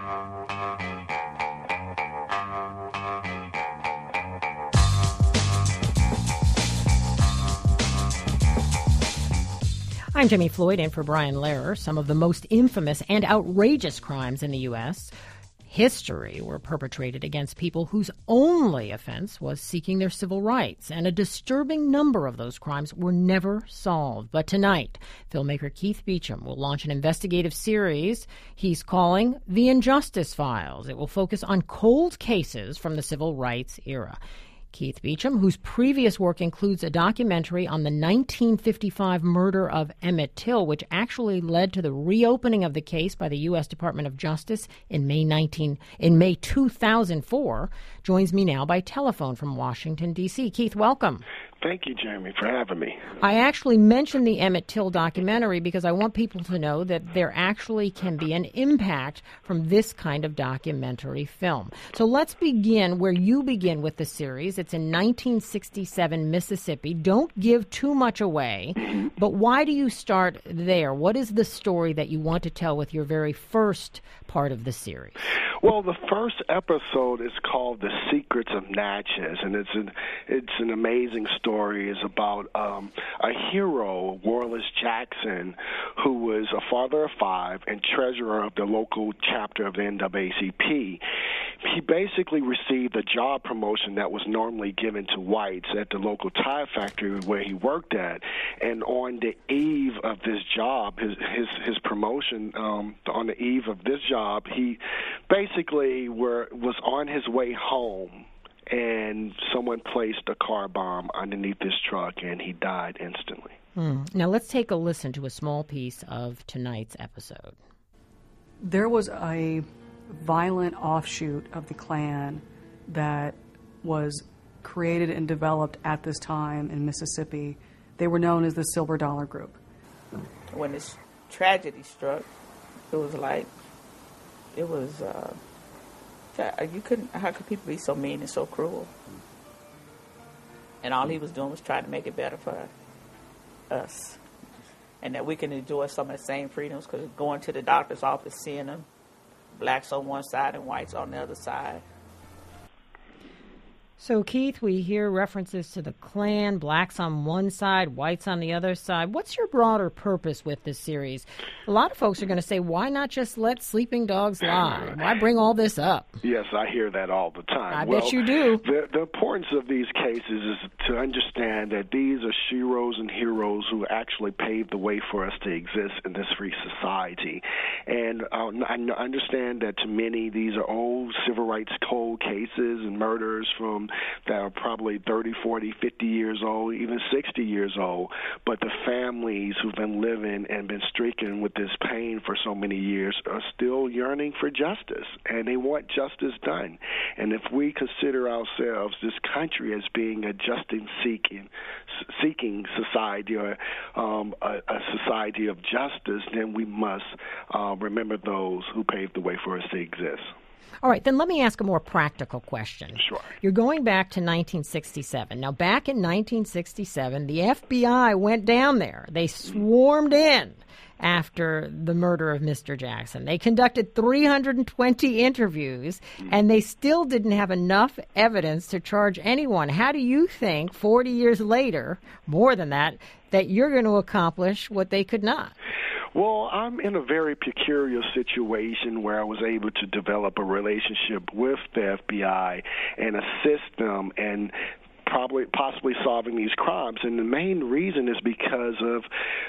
I'm Jimmy Floyd in for Brian Lehrer. Some of the most infamous and outrageous crimes in the U.S. history were perpetrated against people whose only offense was seeking their civil rights, and a disturbing number of those crimes were never solved. But tonight, filmmaker Keith Beacham will launch an investigative series he's calling The Injustice Files. It will focus on cold cases from the civil rights era. Keith Beacham, whose previous work includes a documentary on the 1955 murder of Emmett Till, which actually led to the reopening of the case by the U.S. Department of Justice in May 2004, joins me now by telephone from Washington, D.C. Keith, welcome. Thank you, Jeremy, for having me. I actually mentioned the Emmett Till documentary because I want people to know that there actually can be an impact from this kind of documentary film. So let's begin where you begin with the series. It's in 1967 Mississippi. Don't give too much away, but why do you start there? What is the story that you want to tell with your very first part of the series? Well, the first episode is called The Secrets of Natchez, and it's an amazing story. It's about a hero, Wallace Jackson, who was a father of five and treasurer of the local chapter of the NAACP. He basically received a job promotion that was normally given to whites at the local tire factory where he worked at. And on the eve of this job, his promotion, on the eve of this job, he basically was on his way home, and someone placed a car bomb underneath his truck, and he died instantly. Now let's take a listen to a small piece of tonight's episode. There was a violent offshoot of the Klan that was created and developed at this time in Mississippi. They were known as the Silver Dollar Group. When this tragedy struck, it was how could people be so mean and so cruel? And all he was doing was trying to make it better for us. And that we can enjoy some of the same freedoms, because going to the doctor's office, seeing them, blacks on one side and whites on the other side. So, Keith, we hear references to the Klan, blacks on one side, whites on the other side. What's your broader purpose with this series? A lot of folks are going to say, why not just let sleeping dogs lie? Why bring all this up? Yes, I hear that all the time. I bet you do. The importance of these cases is to understand that these are sheroes and heroes who actually paved the way for us to exist in this free society. And I understand that to many, these are old civil rights cold cases and murders that are probably 30, 40, 50 years old, even 60 years old. But the families who've been living and been stricken with this pain for so many years are still yearning for justice, and they want justice done. And if we consider ourselves, this country, as being a justice-seeking society, or a society of justice, then we must remember those who paved the way for us to exist. All right, then let me ask a more practical question. Sure. You're going back to 1967. Now, back in 1967, the FBI went down there. They swarmed in after the murder of Mr. Jackson. They conducted 320 interviews, and they still didn't have enough evidence to charge anyone. How do you think, 40 years later, more than that you're going to accomplish what they could not? Well, I'm in a very peculiar situation where I was able to develop a relationship with the FBI and assist them and possibly solving these crimes. And the main reason is because of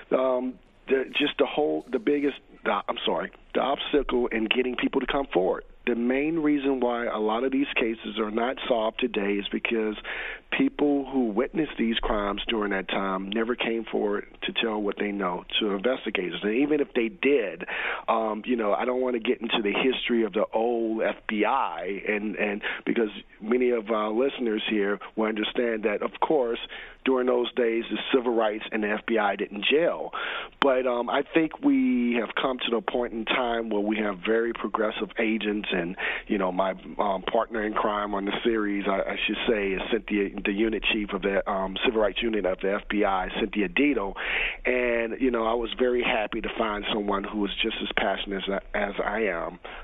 the obstacle in getting people to come forward. The main reason why a lot of these cases are not solved today is because people who witnessed these crimes during that time never came forward to tell what they know to investigators. And even if they did, I don't want to get into the history of the old FBI, and because many of our listeners here will understand that, of course, during those days, the civil rights and the FBI didn't jail. But I think we have come to the point in time where we have very progressive agents, and, my partner in crime on the series, I should say, is Cynthia, the unit chief of the civil rights unit of the FBI, Cynthia Dito. And, I was very happy to find someone who was just as passionate as I am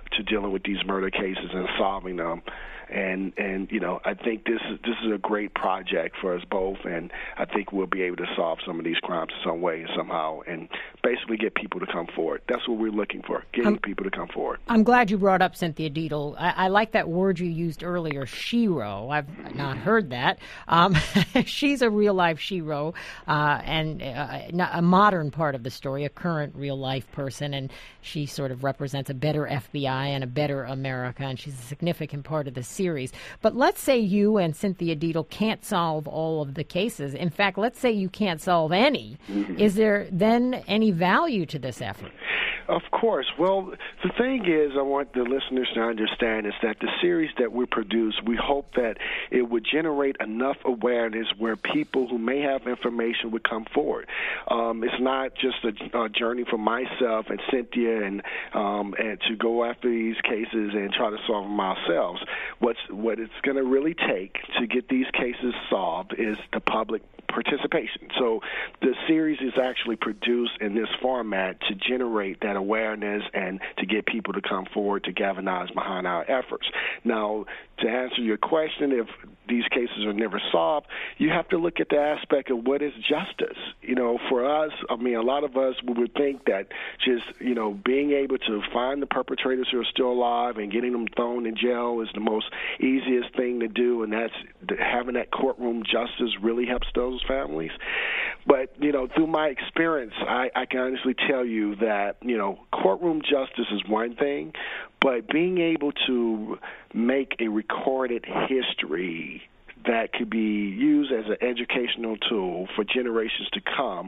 to dealing with these murder cases and solving them. And I think this is a great project for us both, and I think we'll be able to solve some of these crimes in some way, somehow, and basically get people to come forward. That's what we're looking for, getting people to come forward. I'm glad you brought up Cynthia Deitle. I like that word you used earlier, shero. I've not heard that. She's a real-life shero, and a modern part of the story, a current real-life person, and she sort of represents a better FBI and a better America, and she's a significant part of the series. But let's say you and Cynthia Deitle can't solve all of the cases. In fact, let's say you can't solve any. Mm-hmm. Is there then any value to this effort? Of course. Well, the thing is, I want the listeners to understand is that the series that we produce, we hope that it would generate enough awareness where people who may have information would come forward. It's not just a journey for myself and Cynthia and to go after these cases and try to solve them ourselves. What it's going to really take to get these cases solved is the public participation. So the series is actually produced in this format to generate that awareness and to get people to come forward to galvanize behind our efforts. Now, to answer your question, if these cases are never solved, you have to look at the aspect of what is justice. For us, a lot of us would think that just, being able to find the perpetrators who are still alive and getting them thrown in jail is the most easiest thing to do, and that's having that courtroom justice really helps those families. But, through my experience, I can honestly tell you that, courtroom justice is one thing, but being able to make a recorded history that could be used as an educational tool for generations to come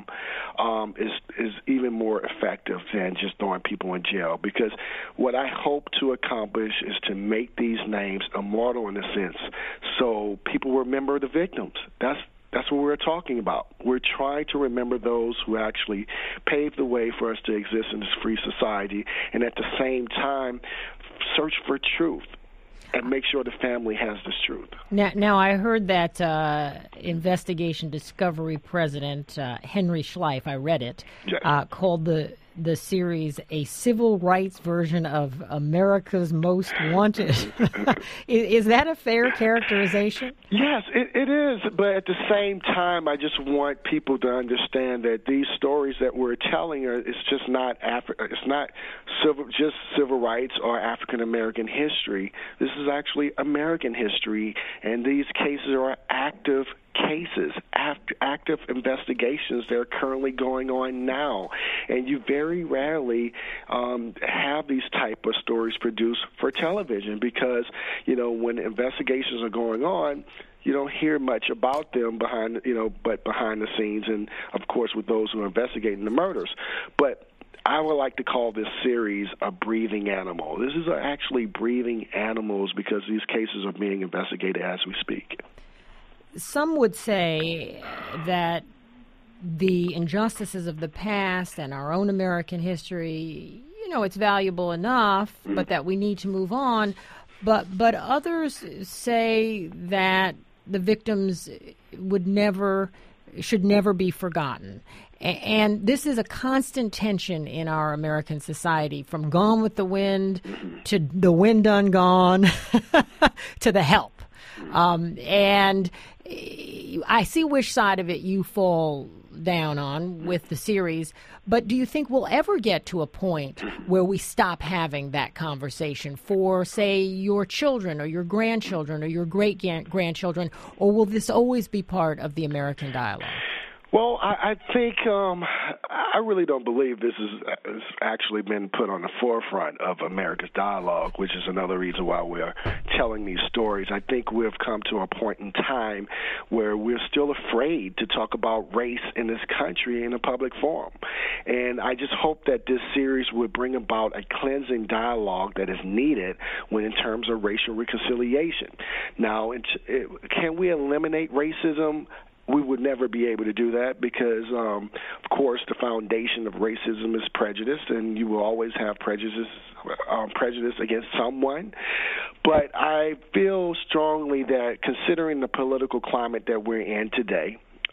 is even more effective than just throwing people in jail. Because what I hope to accomplish is to make these names immortal in a sense, so people remember the victims. That's what we're talking about. We're trying to remember those who actually paved the way for us to exist in this free society, and at the same time, search for truth and make sure the family has this truth. Now I heard that Investigation Discovery president Henry Schleif, I read it, called the series a civil rights version of America's Most Wanted. Is that a fair characterization? Yes, it is. But at the same time, I just want people to understand that these stories that we're telling it's just not just civil rights or African American history. This is actually American history, and these cases are active cases, active investigations that are currently going on now. And you very rarely have these type of stories produced for television because, when investigations are going on, you don't hear much about them behind the scenes and, of course, with those who are investigating the murders. But I would like to call this series a breathing animal. This is actually breathing animals because these cases are being investigated as we speak. Some would say that the injustices of the past and our own American history, it's valuable enough, but that we need to move on. But others say that the victims should never be forgotten. And this is a constant tension in our American society, from Gone with the Wind to The Wind Done Gone to The Help. And I see which side of it you fall down on with the series, but do you think we'll ever get to a point where we stop having that conversation for, say, your children or your grandchildren or your great-grandchildren, or will this always be part of the American dialogue? Well, I think I really don't believe this has actually been put on the forefront of America's dialogue, which is another reason why we're telling these stories. I think we've come to a point in time where we're still afraid to talk about race in this country in a public forum. And I just hope that this series would bring about a cleansing dialogue that is needed in terms of racial reconciliation. Now, can we eliminate racism? We would never be able to do that because, of course, the foundation of racism is prejudice, and you will always have prejudice against someone. But I feel strongly that considering the political climate that we're in today,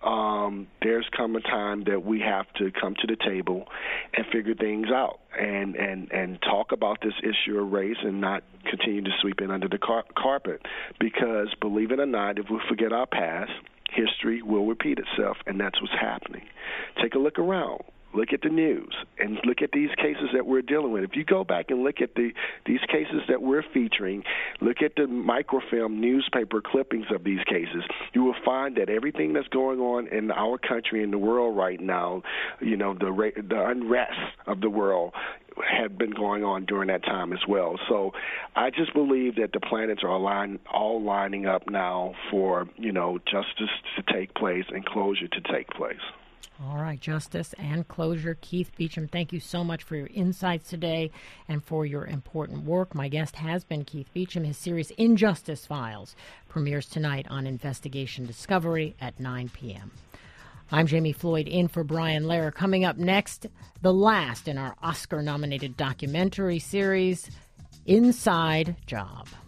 there's come a time that we have to come to the table and figure things out and talk about this issue of race and not continue to sweep it under the carpet. Because, believe it or not, if we forget our past, history will repeat itself, and that's what's happening. Take a look around. Look at the news and look at these cases that we're dealing with. If you go back and look at these cases that we're featuring, look at the microfilm newspaper clippings of these cases, you will find that everything that's going on in our country and the world right now, you know, the unrest of the world had been going on during that time as well. So I just believe that the planets are all lining up now for, you know, justice to take place and closure to take place. All right, justice and closure. Keith Beacham, thank you so much for your insights today and for your important work. My guest has been Keith Beacham. His series Injustice Files premieres tonight on Investigation Discovery at 9 p.m. I'm Jamie Floyd in for Brian Lehrer. Coming up next, the last in our Oscar-nominated documentary series, Inside Job.